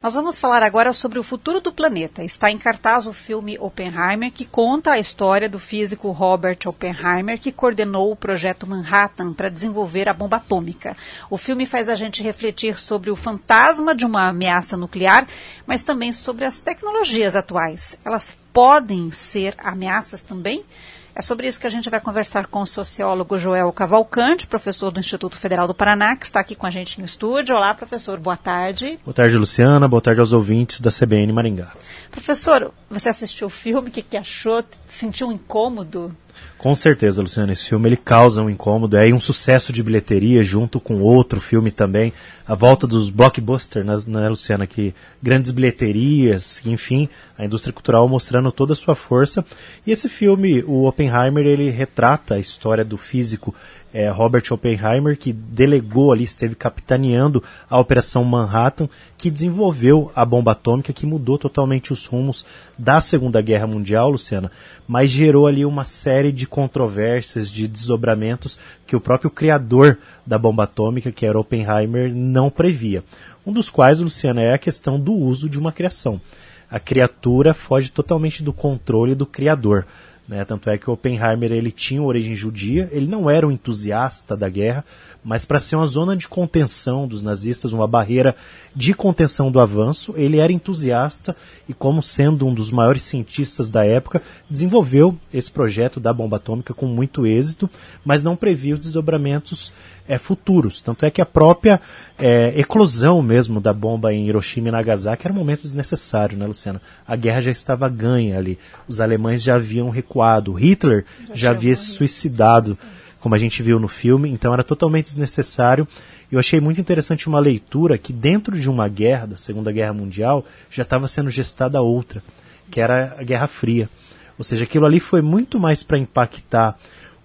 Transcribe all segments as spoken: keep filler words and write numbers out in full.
Nós vamos falar agora sobre o futuro do planeta. Está em cartaz o filme Oppenheimer, que conta a história do físico Robert Oppenheimer, que coordenou o projeto Manhattan para desenvolver a bomba atômica. O filme faz a gente refletir sobre o fantasma de uma ameaça nuclear, mas também sobre as tecnologias atuais. Elas podem ser ameaças também? É sobre isso que a gente vai conversar com o sociólogo Joel Cavalcante, professor do Instituto Federal do Paraná, que está aqui com a gente no estúdio. Olá, professor, boa tarde. Boa tarde, Luciana. Boa tarde aos ouvintes da C B N Maringá. Professor, você assistiu o filme, o que, que achou? Sentiu um incômodo? Com certeza, Luciana, esse filme ele causa um incômodo, é um sucesso de bilheteria junto com outro filme também, a volta dos blockbusters, né, né, Luciana, que grandes bilheterias, enfim, a indústria cultural mostrando toda a sua força. E esse filme, o Oppenheimer, ele retrata a história do físico é, Robert Oppenheimer, que delegou ali, esteve capitaneando a Operação Manhattan, que desenvolveu a bomba atômica, que mudou totalmente os rumos da Segunda Guerra Mundial, Luciana, mas gerou ali uma série de controvérsias, de desdobramentos que o próprio criador da bomba atômica, que era Oppenheimer, não previa. Um dos quais, Luciana, é a questão do uso de uma criação. A criatura foge totalmente do controle do criador. Né, tanto é que o Oppenheimer ele tinha origem judia, ele não era um entusiasta da guerra, mas para ser uma zona de contenção dos nazistas, uma barreira de contenção do avanço, ele era entusiasta e, como sendo um dos maiores cientistas da época, desenvolveu esse projeto da bomba atômica com muito êxito, mas não previa os desdobramentos é, futuros. Tanto é que a própria é, eclosão mesmo da bomba em Hiroshima e Nagasaki era um momento desnecessário, né, Luciana? A guerra já estava ganha ali, os alemães já haviam recuado, Hitler já, já havia se suicidado, como a gente viu no filme, então era totalmente desnecessário. Eu achei muito interessante uma leitura que dentro de uma guerra, da Segunda Guerra Mundial, já estava sendo gestada outra, que era a Guerra Fria. Ou seja, aquilo ali foi muito mais para impactar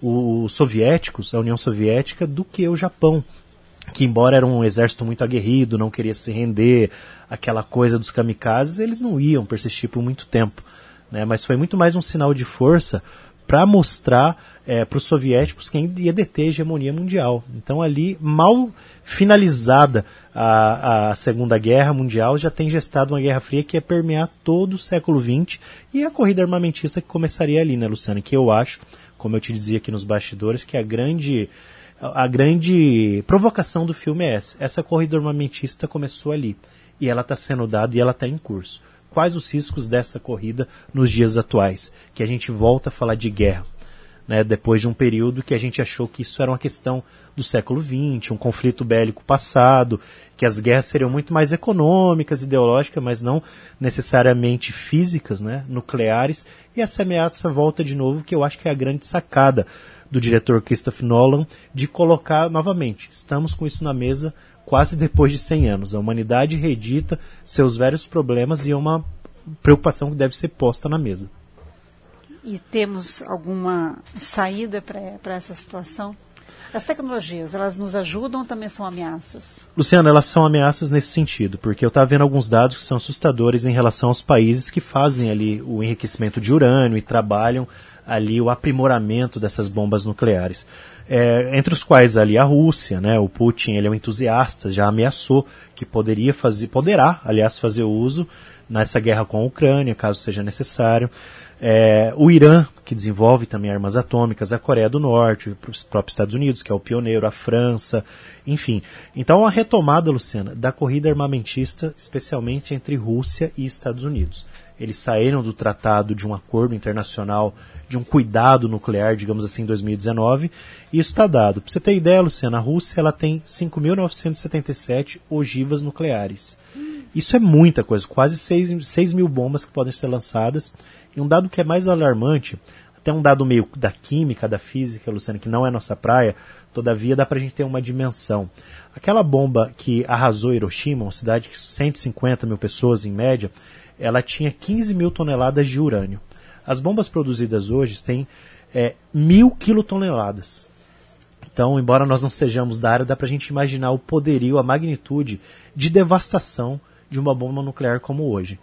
os soviéticos, a União Soviética, do que o Japão, que embora era um exército muito aguerrido, não queria se render, aquela coisa dos kamikazes, eles não iam persistir por muito tempo, né? Mas foi muito mais um sinal de força para mostrar é, para os soviéticos quem ia deter a hegemonia mundial. Então ali, mal finalizada a, a Segunda Guerra Mundial, já tem gestado uma Guerra Fria que ia permear todo o século vinte, e a corrida armamentista que começaria ali, né, Luciana, que eu acho, como eu te dizia aqui nos bastidores, que a grande, a grande provocação do filme é essa. Essa corrida armamentista começou ali, e ela está sendo dada e ela está em curso. Quais os riscos dessa corrida nos dias atuais? Que a gente volta a falar de guerra, né, depois de um período que a gente achou que isso era uma questão do século vinte, um conflito bélico passado, que as guerras seriam muito mais econômicas, ideológicas, mas não necessariamente físicas, né, nucleares, e essa ameaça volta de novo, que eu acho que é a grande sacada do diretor Christopher Nolan, de colocar novamente, estamos com isso na mesa quase depois de cem anos, a humanidade reedita seus velhos problemas e é uma preocupação que deve ser posta na mesa. E temos alguma saída para essa situação? As tecnologias, elas nos ajudam ou também são ameaças? Luciana, elas são ameaças nesse sentido, porque eu estava vendo alguns dados que são assustadores em relação aos países que fazem ali o enriquecimento de urânio e trabalham ali o aprimoramento dessas bombas nucleares. É, entre os quais ali a Rússia, né, o Putin, ele é um entusiasta, já ameaçou que poderia fazer, poderá, aliás, fazer uso nessa guerra com a Ucrânia, caso seja necessário. É, o Irã, que desenvolve também armas atômicas, a Coreia do Norte, os próprios Estados Unidos, que é o pioneiro, a França, enfim. Então, a retomada, Luciana, da corrida armamentista, especialmente entre Rússia e Estados Unidos. Eles saíram do tratado de um acordo internacional, de um cuidado nuclear, digamos assim, em dois mil e dezenove, e isso está dado. Para você ter ideia, Luciana, a Rússia ela tem cinco mil novecentos e setenta e sete ogivas nucleares. Isso é muita coisa, quase seis mil bombas que podem ser lançadas. E um dado que é mais alarmante, até um dado meio da química, da física, Luciana, que não é nossa praia, todavia dá para a gente ter uma dimensão. Aquela bomba que arrasou Hiroshima, uma cidade de cento e cinquenta mil pessoas em média, ela tinha quinze mil toneladas de urânio. As bombas produzidas hoje têm é, mil quilotoneladas. Então, embora nós não sejamos da área, dá para a gente imaginar o poderio, a magnitude de devastação de uma bomba nuclear como hoje.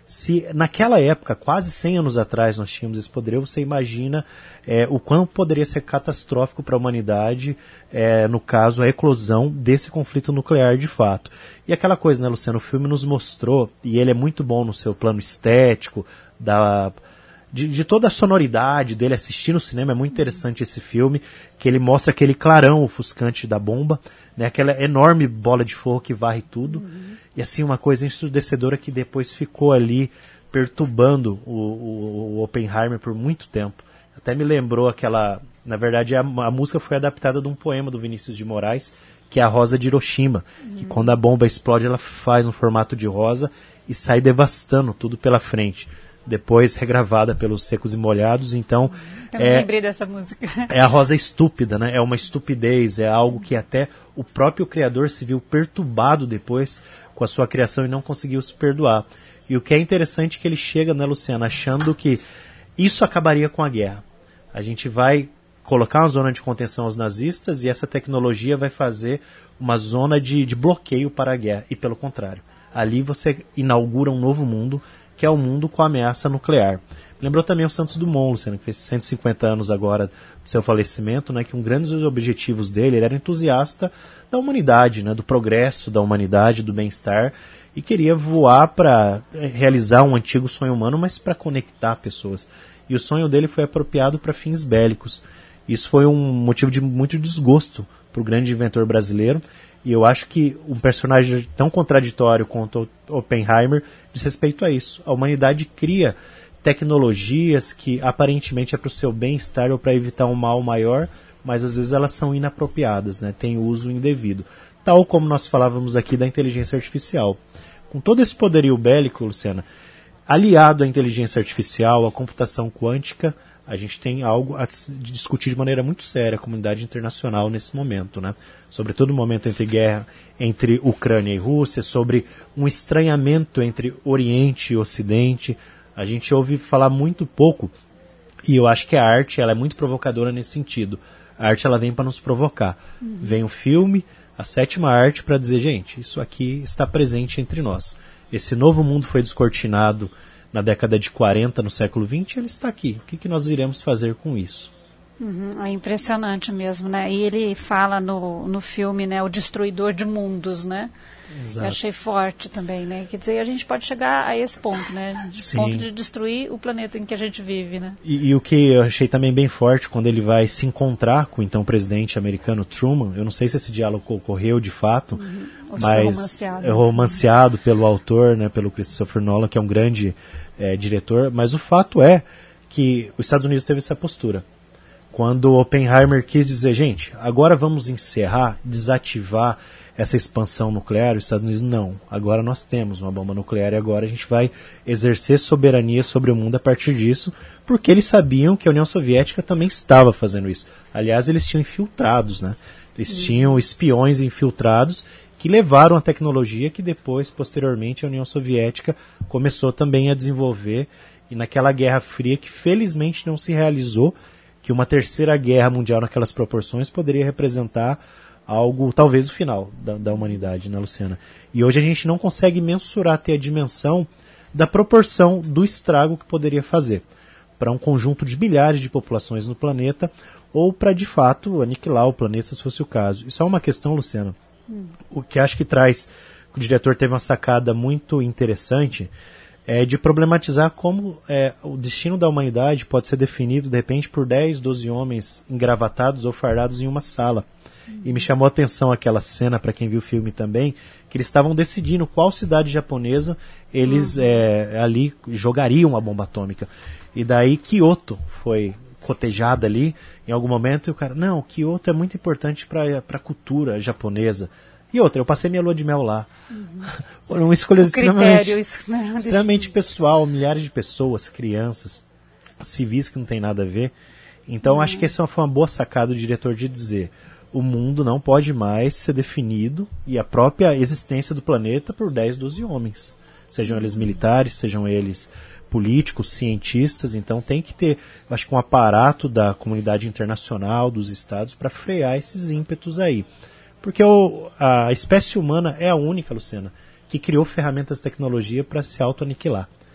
Se naquela época, quase cem anos atrás, nós tínhamos esse poderio, você imagina é, o quanto poderia ser catastrófico para a humanidade, é, no caso, a eclosão desse conflito nuclear de fato. E aquela coisa, né, Luciano, o filme nos mostrou, e ele é muito bom no seu plano estético, da, de, de toda a sonoridade dele, assistir no cinema, é muito interessante esse filme, que ele mostra aquele clarão ofuscante da bomba, né, aquela enorme bola de fogo que varre tudo, uhum. E assim, uma coisa ensurdecedora que depois ficou ali perturbando o, o, o Oppenheimer por muito tempo. Até me lembrou aquela... Na verdade, a, a música foi adaptada de um poema do Vinícius de Moraes, que é a Rosa de Hiroshima, uhum. Que quando a bomba explode, ela faz um formato de rosa e sai devastando tudo pela frente. Depois regravada pelos Secos e Molhados, então... Também é, lembrei dessa música. É a rosa estúpida, né? É uma estupidez, é algo que até o próprio criador se viu perturbado depois com a sua criação e não conseguiu se perdoar. E o que é interessante é que ele chega, né, Luciana, achando que isso acabaria com a guerra. A gente vai colocar uma zona de contenção aos nazistas e essa tecnologia vai fazer uma zona de, de bloqueio para a guerra. E pelo contrário, ali você inaugura um novo mundo, que é o mundo com a ameaça nuclear. Lembrou também o Santos Dumont, Luciano, que fez cento e cinquenta anos agora do seu falecimento, né, que um grande dos objetivos dele, ele era entusiasta da humanidade, né, do progresso da humanidade, do bem-estar, e queria voar para realizar um antigo sonho humano, mas para conectar pessoas. E o sonho dele foi apropriado para fins bélicos. Isso foi um motivo de muito desgosto para o grande inventor brasileiro, e eu acho que um personagem tão contraditório quanto Oppenheimer diz respeito a isso. A humanidade cria tecnologias que aparentemente é para o seu bem-estar ou para evitar um mal maior, mas às vezes elas são inapropriadas, né? Tem uso indevido. Tal como nós falávamos aqui da inteligência artificial. Com todo esse poderio bélico, Luciana, aliado à inteligência artificial, à computação quântica, a gente tem algo a discutir de maneira muito séria, a comunidade internacional nesse momento, né? Sobretudo no momento entre guerra entre Ucrânia e Rússia, sobre um estranhamento entre Oriente e Ocidente. A gente ouve falar muito pouco, e eu acho que a arte ela é muito provocadora nesse sentido. A arte ela vem para nos provocar. Uhum. Vem o filme, a sétima arte, para dizer, gente, isso aqui está presente entre nós. Esse novo mundo foi descortinado na década de quarenta, no século vinte, ele está aqui. O que, que nós iremos fazer com isso? Uhum, é impressionante mesmo, né? E ele fala no, no filme, né, o destruidor de mundos, né? Exato. Eu achei forte também, né? Quer dizer, a gente pode chegar a esse ponto, né? De Sim. ponto de destruir o planeta em que a gente vive, né? E, e o que eu achei também bem forte, quando ele vai se encontrar com o então presidente americano Truman, eu não sei se esse diálogo ocorreu de fato, uhum. mas romanceado, é romanceado pelo autor, né, pelo Christopher Nolan, que é um grande é, diretor, mas o fato é que os Estados Unidos teve essa postura. Quando Oppenheimer quis dizer, gente, agora vamos encerrar, desativar essa expansão nuclear, os Estados Unidos não. Agora nós temos uma bomba nuclear e agora a gente vai exercer soberania sobre o mundo a partir disso, porque eles sabiam que a União Soviética também estava fazendo isso. Aliás, eles tinham infiltrados, né? Eles uhum. tinham espiões infiltrados que levaram a tecnologia que depois, posteriormente, a União Soviética começou também a desenvolver, e naquela Guerra Fria que felizmente não se realizou, que uma terceira guerra mundial naquelas proporções poderia representar algo, talvez o final da, da humanidade, né, Luciana? E hoje a gente não consegue mensurar, ter a dimensão da proporção do estrago que poderia fazer para um conjunto de milhares de populações no planeta, ou para, de fato, aniquilar o planeta, se fosse o caso. Isso é uma questão, Luciana, hum. o que acho que traz, o diretor teve uma sacada muito interessante, é de problematizar como é, o destino da humanidade pode ser definido, de repente, por dez, doze homens engravatados ou fardados em uma sala. Uhum. E me chamou a atenção aquela cena, para quem viu o filme também, que eles estavam decidindo qual cidade japonesa eles uhum. é, ali jogariam a bomba atômica. E daí Kyoto foi cotejada ali, em algum momento, e o cara, não, Kyoto é muito importante para a cultura japonesa. E outra, eu passei minha lua de mel lá. Uhum. Uma escolha extremamente, isso, né? extremamente pessoal, milhares de pessoas, crianças, civis que não tem nada a ver. Então, uhum. acho que essa foi uma boa sacada do diretor de dizer, o mundo não pode mais ser definido, e a própria existência do planeta, por dez, doze homens. Sejam eles militares, sejam eles políticos, cientistas. Então tem que ter, acho que um aparato da comunidade internacional, dos estados, para frear esses ímpetos aí. Porque o, a espécie humana é a única, Luciana, que criou ferramentas de tecnologia para se auto-aniquilar.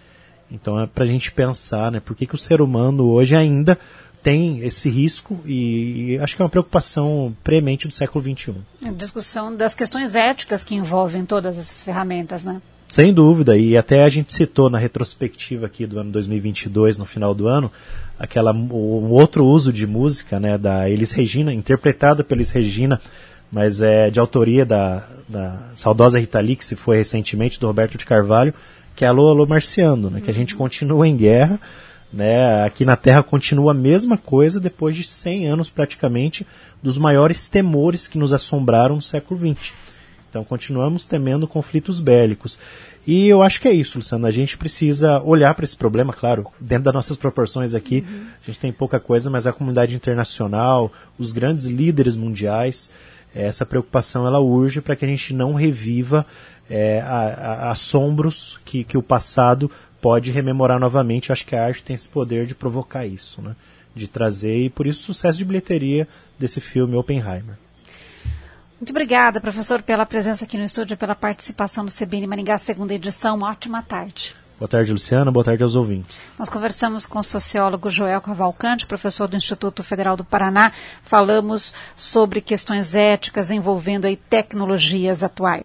Então é para a gente pensar, né, por que, que o ser humano hoje ainda tem esse risco, e, e acho que é uma preocupação premente do século vinte e um. A discussão das questões éticas que envolvem todas essas ferramentas, né? Sem dúvida, e até a gente citou na retrospectiva aqui do ano dois mil e vinte e dois, no final do ano, aquela, o, o outro uso de música, né, da Elis Regina, interpretada pela Elis Regina, mas é de autoria da, da saudosa Rita Lee, que se foi recentemente, do Roberto de Carvalho, que é Alô, Alô Marciano, né, que a gente continua em guerra, né, aqui na Terra continua a mesma coisa depois de cem anos praticamente dos maiores temores que nos assombraram no século vinte. Então continuamos temendo conflitos bélicos. E eu acho que é isso, Luciana. A gente precisa olhar para esse problema, claro, dentro das nossas proporções aqui. Uhum. A gente tem pouca coisa, mas a comunidade internacional, os grandes líderes mundiais, essa preocupação ela urge para que a gente não reviva é, a, a, assombros que, que o passado pode rememorar novamente. Eu acho que a arte tem esse poder de provocar isso, né? De trazer, e por isso o sucesso de bilheteria desse filme Oppenheimer. Muito obrigada, professor, pela presença aqui no estúdio, pela participação do C B N Maringá, segunda edição. Uma ótima tarde. Boa tarde, Luciana. Boa tarde aos ouvintes. Nós conversamos com o sociólogo Joel Cavalcante, professor do Instituto Federal do Paraná. Falamos sobre questões éticas envolvendo aí tecnologias atuais.